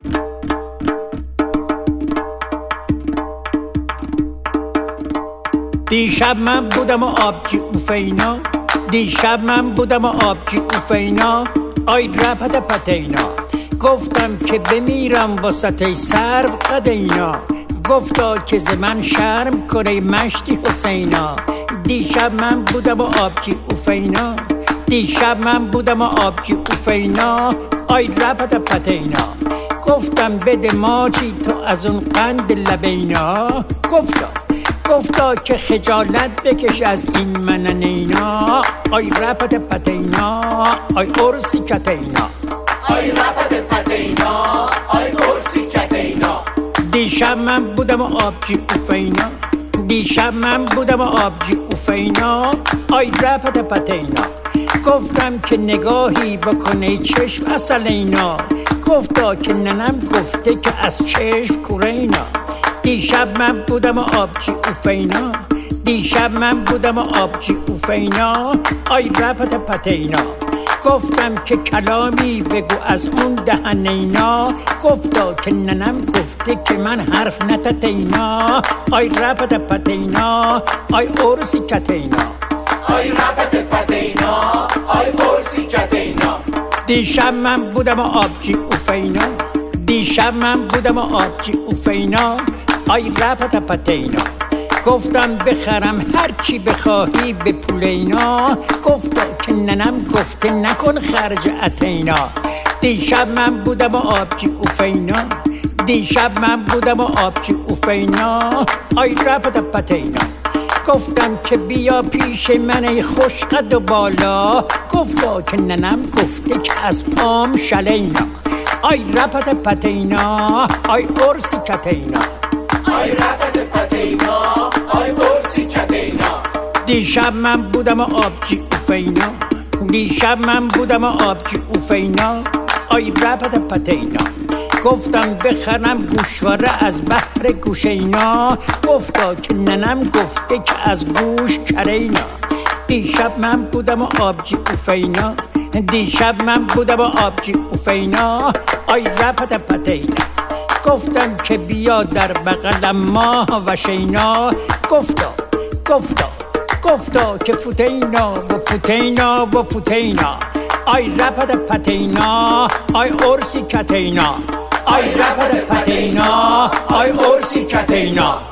دیشب من بودم و آبجی اوفینا، دیشب من بودم و آبجی اوفینا، آی رپت پتینا. گفتم که بمیرم واسطه سرو قدینا، گفتا که ز من شرم کنه مشتی حسینا. دیشب من بودم و آبجی اوفینا، دیشب من بودم و آبجی اوفینا، آی رپت پتینا. گفتم بده ماچی تو از اون قند لبینا، گفتا که خجالت بکش از این مننینا، آی رپت پتینا، آی ارسی کتینا، آی رپت پتینا، آی ارسی کتینا. دیشب من بودم و آبجی اوفینا، دیشب من بودم و آبجی اوفینا، آی رپت پتینا. گفتم که نگاهی بکنه چشم اصلینا، گفتا که ننم گفته که از چشم کورینا. دیشب من بودم و آبجی اوفینا، دیشب من بودم و آبجی اوفینا، آی رپت پتینا. گفتم که کلامی بگو از اون دهنینا، گفتا که ننم گفته که من حرف نتتینا، آی رپت پتینا، آی ارسی کتینا، آی رپت پتینا، آی ارسی کتینا. دیشب من بودم و آبجی اوفینا، دیشب من بودم و آبجی اوفینا، آی رپت پتینا. گفتم بخرم هرچی بخواهی به پولینا، گفتا که ننم گفته نکن خرج اتینا. دیشب من بودم و آبجی اوفینا، دیشب من بودم و آبجی اوفینا، آی رپت پتینا. گفتم که بیا پیش من ای خوش قد و بالا، گفتا که ننم گفته که از پام شلینا، آی رپت پتینا، آی ارسی کتینا، آی رپت پتینا، آی ارسی کتینا. دیشب من بودم و آبجی اوفینا، دیشب من بودم و آبجی اوفینا، آی رپت پتینا. گفتم بخرم گوشواره از بحر گوشینا، گفتا که ننم گفته که از گوش کرینا. دیشب من بودم و آبجی اوفینا، دیشب من بودم و آبجی اوفینا، آی رپت پتینا. گفتم که بیا در بغلم ماه و شینا، گفتا که فوتینا و پوتینا و پوتینا، آی رپت پتینا، آی ارسی کتینا، آی رپت پتینا، آی ارسی کتینا.